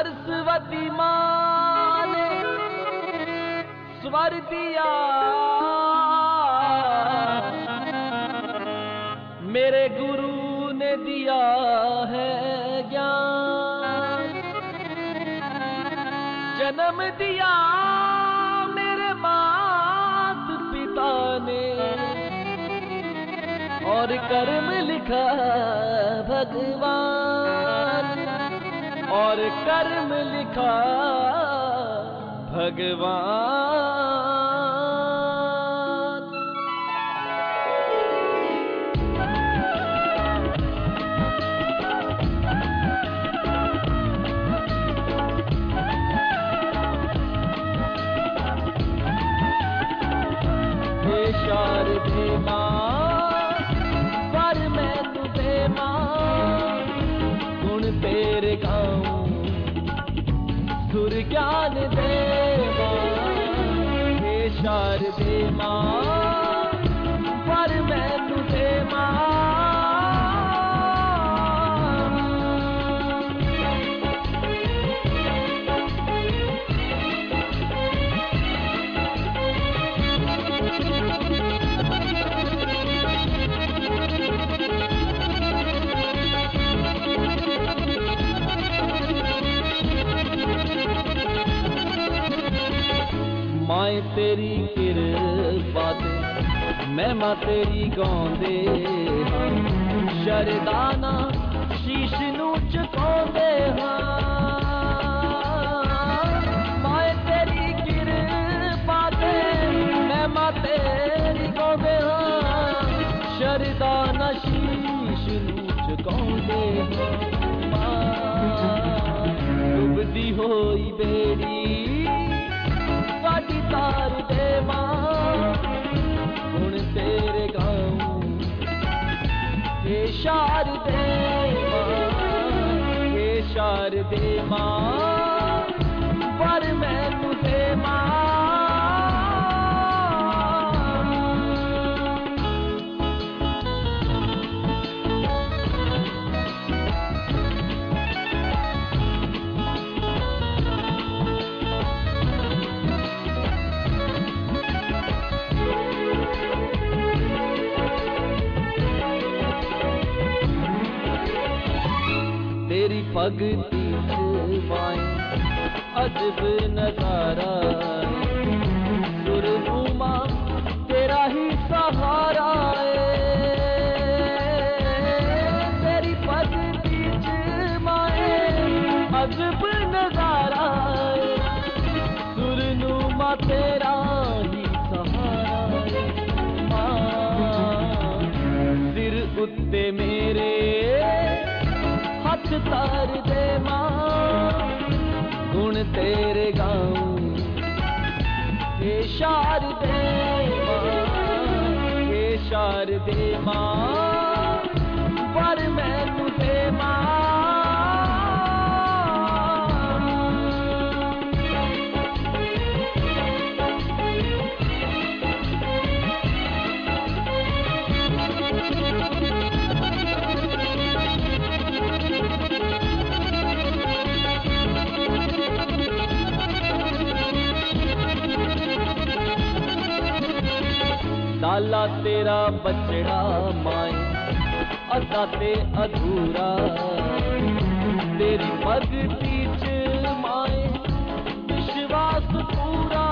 सरस्वती माँ ने स्वर दिया, मेरे गुरु ने दिया है ज्ञान। जन्म दिया मेरे मात पिता ने, और कर्म लिखा भगवान, और कर्म लिखा भगवान। हे शारदे माँ, पर मैं तुझे माँ, गुण तेरे गाऊं, सुर ज्ञान दे माँ। हे शारदे माँ, पर मैं तुझे माँ। माए तेरी किरपा ते मैं मां तेरी गाउंदे हां, शरदाना शीश नू झुकाउंदे हां। माए तेरी किरपा ते मैं मां तेरी गाउंदे हां, शरदाना शीश नू झुकाउंदे हां। डुबदी होई बेड़ी साडी तार दे माँ, गुण तेरे गाऊं। हे शारदे माँ, हे शारदे माँ, पर मैं तुझे माँ। तेरी भगती माए अजब नजारा, सुर उमा तेरा ही सहारा है। तेरी भगती माए अजब नजारा है, सुर नुमा तेरा ही सहारा है। मां सिर उत्ते मेरे हथ तार दे माँ, गुण तेरे गाऊं। हे शारदे माँ, हे शारदे माँ, पर मैं तुझे माँ। लाला तेरा बचड़ा माए अदा ते अधूरा, तेरी भगती च माए विश्वास पूरा।